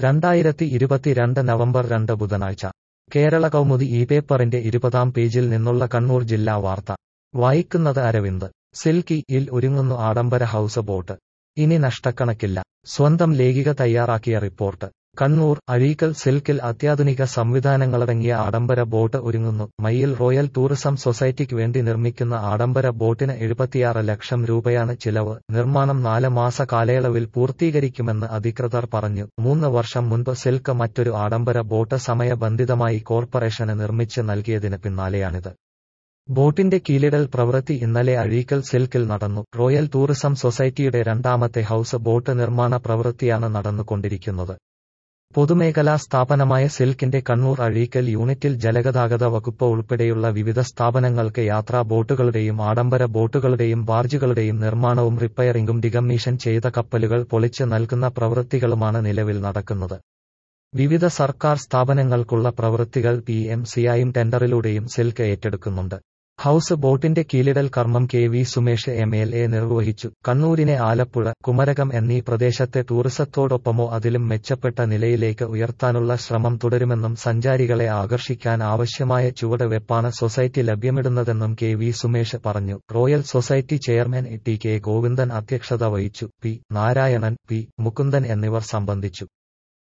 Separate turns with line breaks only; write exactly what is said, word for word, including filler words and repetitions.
രണ്ടായിരത്തി ഇരുപത്തിരണ്ട് നവംബർ രണ്ട് ബുധനാഴ്ച കേരള കൗമുദി ഈ പേപ്പറിന്റെ ഇരുപതാം പേജിൽ നിന്നുള്ള കണ്ണൂർ ജില്ലാ വാർത്ത വായിക്കുന്നത് അരവിന്ദ്. സിൽക്കി ഇൽ ഒരുങ്ങുന്നു ആഡംബര ഹൗസ് ബോട്ട്. ഇനി നഷ്ടക്കണക്കില്ല. സ്വന്തം ലേഖിക തയ്യാറാക്കിയ റിപ്പോർട്ട്. കണ്ണൂർ. അഴീക്കൽ സിൽക്കിൽ അത്യാധുനിക സംവിധാനങ്ങളടങ്ങിയ ആഡംബര ബോട്ട് ഒരുങ്ങുന്നു. മയ്യിൽ റോയൽ ടൂറിസം സൊസൈറ്റിക്ക് വേണ്ടി നിർമ്മിക്കുന്ന ആഡംബര ബോട്ടിന് എഴുപത്തിയാറ് ലക്ഷം രൂപയാണ് ചിലവ്. നിർമ്മാണം നാല് മാസ കാലയളവിൽ പൂർത്തീകരിക്കുമെന്ന് അധികൃതർ പറഞ്ഞു. മൂന്ന് വർഷം മുൻപ് സിൽക്ക് മറ്റൊരു ആഡംബര ബോട്ട് സമയബന്ധിതമായി കോർപ്പറേഷന് നിർമ്മിച്ച് നൽകിയതിന് പിന്നാലെയാണിത്. ബോട്ടിന്റെ കീലിടൽ പ്രവൃത്തി ഇന്നലെ അഴീക്കൽ സിൽക്കിൽ നടന്നു. റോയൽ ടൂറിസം സൊസൈറ്റിയുടെ രണ്ടാമത്തെ ഹൗസ് ബോട്ട് നിർമ്മാണ പ്രവൃത്തിയാണ് നടന്നുകൊണ്ടിരിക്കുന്നത്. പൊതുമേഖലാ സ്ഥാപനമായ സിൽക്കിന്റെ കണ്ണൂർ അഴീക്കൽ യൂണിറ്റിൽ ജലഗതാഗത വകുപ്പ് ഉൾപ്പെടെയുള്ള വിവിധ സ്ഥാപനങ്ങൾക്ക് യാത്രാ ബോട്ടുകളുടെയും ആഡംബര ബോട്ടുകളുടെയും ബാർജുകളുടെയും നിർമ്മാണവും റിപ്പയറിംഗും ഡികമ്മീഷൻ ചെയ്ത കപ്പലുകൾ പൊളിച്ച് നൽകുന്ന പ്രവൃത്തികളുമാണ് നിലവിൽ നടക്കുന്നത്. വിവിധ സർക്കാർ സ്ഥാപനങ്ങൾക്കുള്ള പ്രവൃത്തികൾ പി എം സിയായും ടെൻഡറിലൂടെയും സിൽക്ക് ഏറ്റെടുക്കുന്നുണ്ട്. ഹൗസ് ബോട്ടിന്റെ കീലിടൽ കർമ്മം K V Sumesh M L A നിർവഹിച്ചു. കണ്ണൂരിനെ ആലപ്പുഴ, കുമരകം എന്നീ പ്രദേശത്തെ ടൂറിസത്തോടൊപ്പമോ അതിലും മെച്ചപ്പെട്ട നിലയിലേക്ക് ഉയർത്താനുള്ള ശ്രമം തുടരുമെന്നും സഞ്ചാരികളെ ആകർഷിക്കാൻ ആവശ്യമായ ചുവടുവെപ്പാണ് സൊസൈറ്റി ലഭ്യമിടുന്നതെന്നും കെ വി സുമേഷ് പറഞ്ഞു. Royal society chairman T K Govindan അധ്യക്ഷത വഹിച്ചു. പി നാരായണൻ, പി മുകുന്ദൻ എന്നിവർ സംബന്ധിച്ചു.